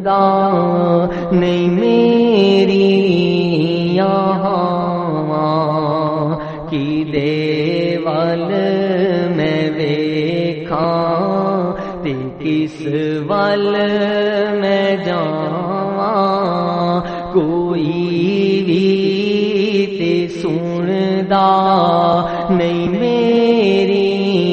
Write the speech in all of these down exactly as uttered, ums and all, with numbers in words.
نگاہ نہیں میری یہاں کی دیوال میں ویکھاں تے کس وال میں جاواں کوئی بھی تے سندا نہیں میری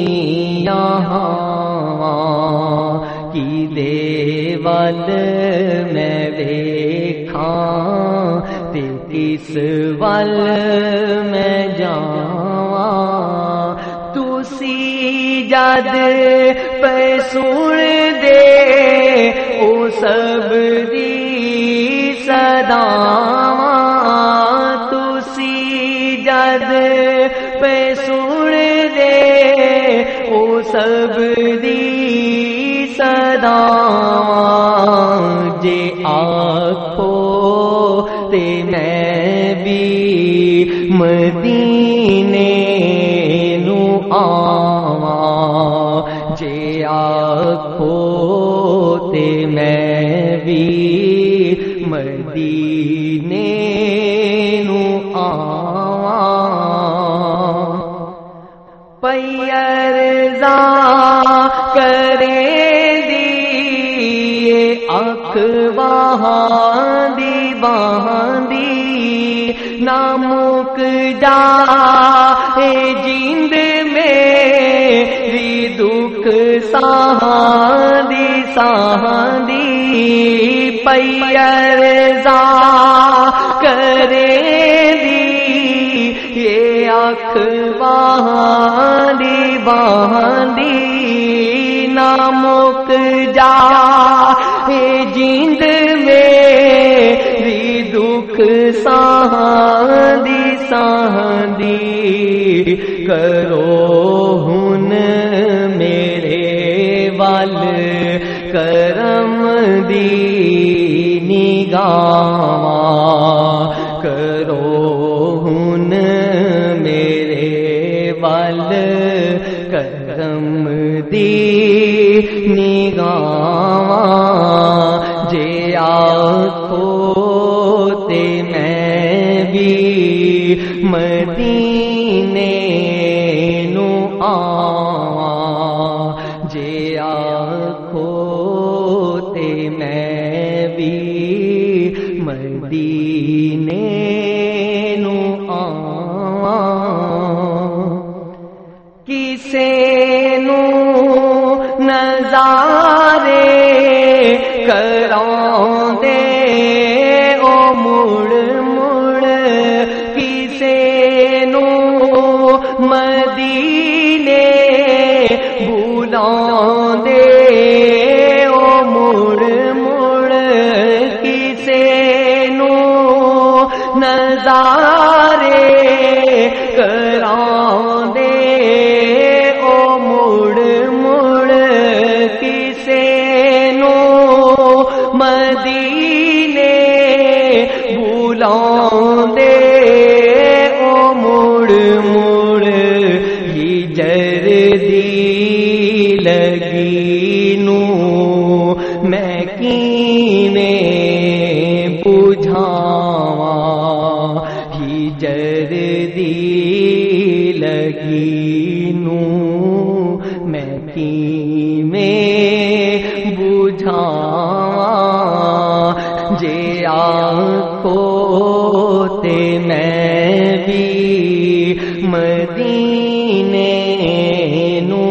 یہاں کی دیوال میں ویکھاں تے کس وال میں جاواں تسی جد پہ سن دے او سب دی صداواں تسی جد پہ سن دے او سب دی صداواں جے آکھو تے میں بھی مدینے نو آواں جے آکھو تے میں بھی مدینے نو آواں پیرزا کرے دیئے اکھ وہاں دی باندی نامک جا اے جیند میری دکھ سہاندی سہاندی پیرزا کرے دی یہ اکھ باندی باندی نامک جا اے جیند میری دکھ سہاندی سہاندی کرو ہن میرے وال کرم دی نگاہ کرو ہن میرے وال کرم دی نگاہ جے آکھو تے میں بھی مدینے نو آواں جے آکھو تے میں بھی مدینے نو آواں کسے نو نظارے کراں دے او مڑ مڑ کسے نو مدینے بھولاں دے او مڑ مڑ کسے نو نظارے کراں دے او مڑ مڑ کسے نو مدینے بھولاں دے او مڑ مڑ ہجر دی لگی نو میں کیویں بجھاواں ہجر دی لگی نو میں کیویں بجھاواں جے آکھو تے میں بھی مدینے نو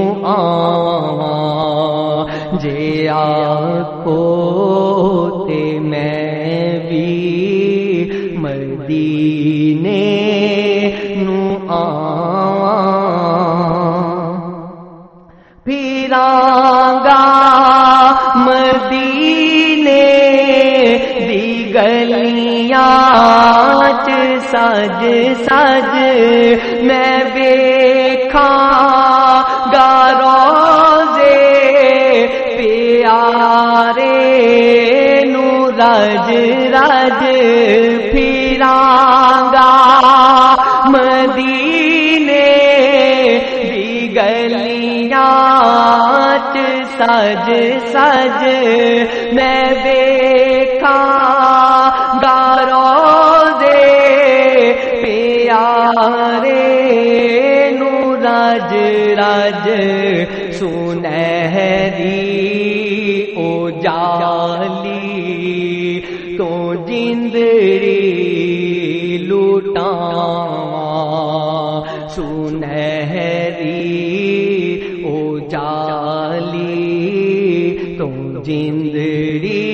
آواں جے آکھو تے میں بھی مدینے نو آواں پھراں گا مدینے دی گلیاں چ سج سج میں ویکھاں گا روزے پیارے نو رج رج پھراں گا مدینے دی گلیاں چ سج سج میں دیکھا روضے پیارے نو رج رج سنہری اجالی تو جندری لٹاواں سنہری اجالی تو جندری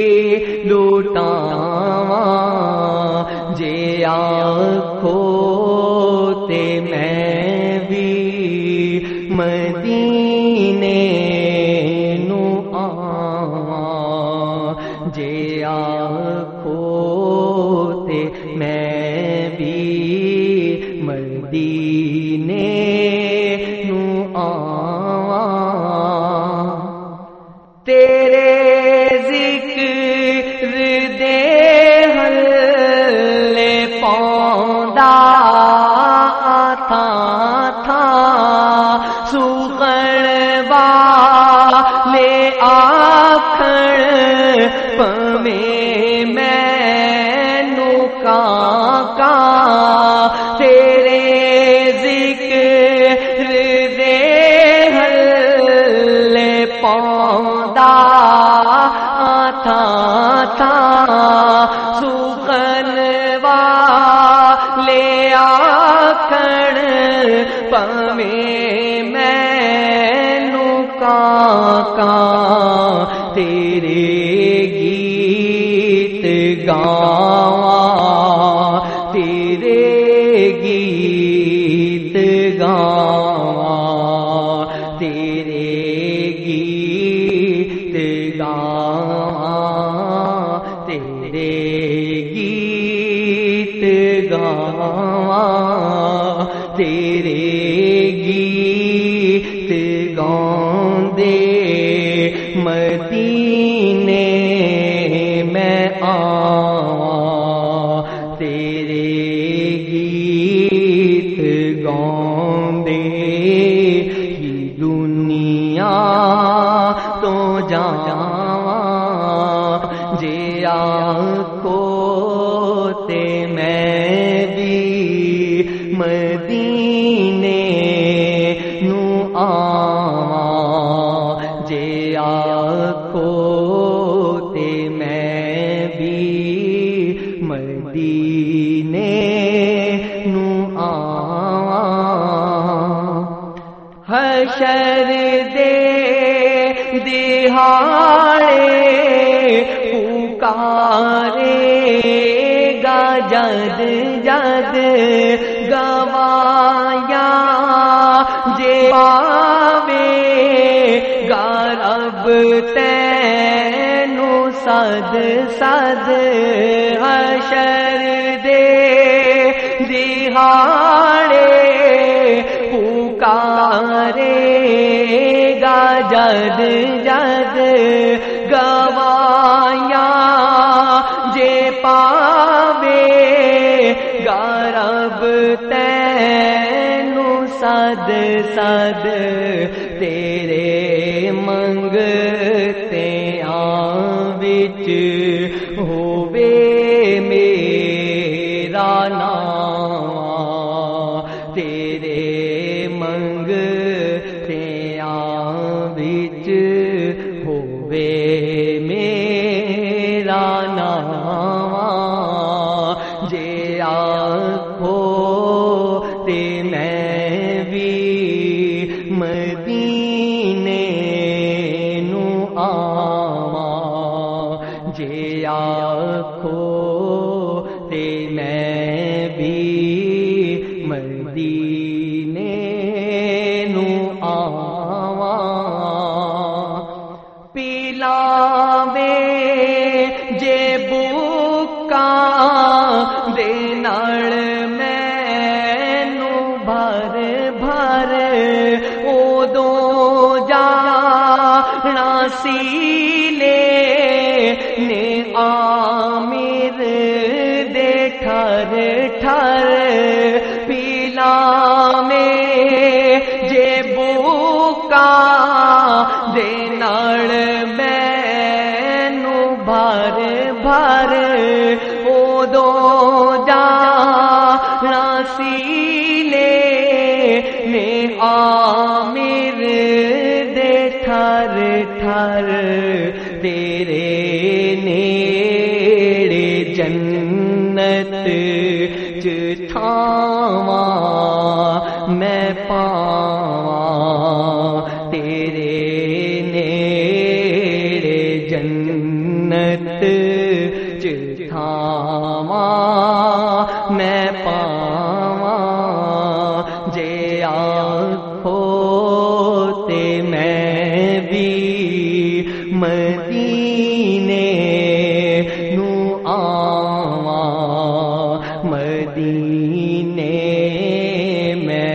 لٹاواں جے آنکھوں تے میں بھی مدینے نو آواں جے آنکھوں تے میں بھی مدینے نو آواں تیرے ذکر دے ہلے پوندا تھا تھا سخن والے آکھن پویں مینوں کاکا تیرے ذکر دے ہلے پوندا تھا تھا سخن والے آکھن پویں مینوں کاکا تیرے گیت گاواں تیرے گیت گاواں تیرے گیت گاواں تیرے گیت گاواں تیرے گیت گاندے مدینے میں آواں تیرے گیت گاندے ہی دنیا تو جاواں جے آنکھوں تے میں بھی مدینے نو آواں جے آنکھوں تے میں بھی مدینے نو آواں حشر دے دہاڑے پکارے گا جد جد گوایا جے پاوے گا رب تینوں صد صد حشر دے دہاڑے پکارے گا جد جد گوایا جے پاوے گا رب تینوں صد صد تیرے منگتے آں وچ ہووے میرا نام تیرے منگتے آں وچ ہووے میرا نام جے آنکھوں تے میں بھی مدینے نو آواں جے آنکھوں تے میں بھی مدینے نو آواں پیلاوے جے بوکاں دے نال مینوں بھر بھر اودوں جانا سی لے نے عامر دے ٹھر ٹھر پیلاوے جے بوکاں دے بھر بھر او دو جا سیلے میں عامر دے تھر تھر تیرے نیڑے جنت تھاواں میں پاواں تیرے نیڑے جنت تھاواں میں پاواں جے آکھوتے میں بھی مدینے نو آواں مدینے میں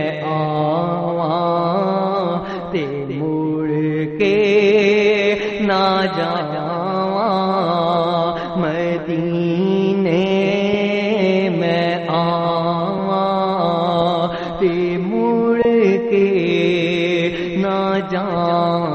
آواں تے مڑ کے نہ جاواں مدینے میں آواں تے مڑ کے نہ جاواں